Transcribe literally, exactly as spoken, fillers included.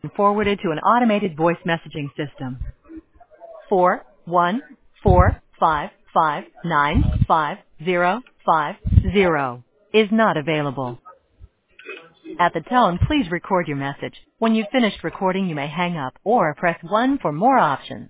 forwarded to an automated voice messaging system. Four one four five five nine five zero five zero is not available. At the tone, please record your message. When you've finished recording, you may hang up or press one for more options.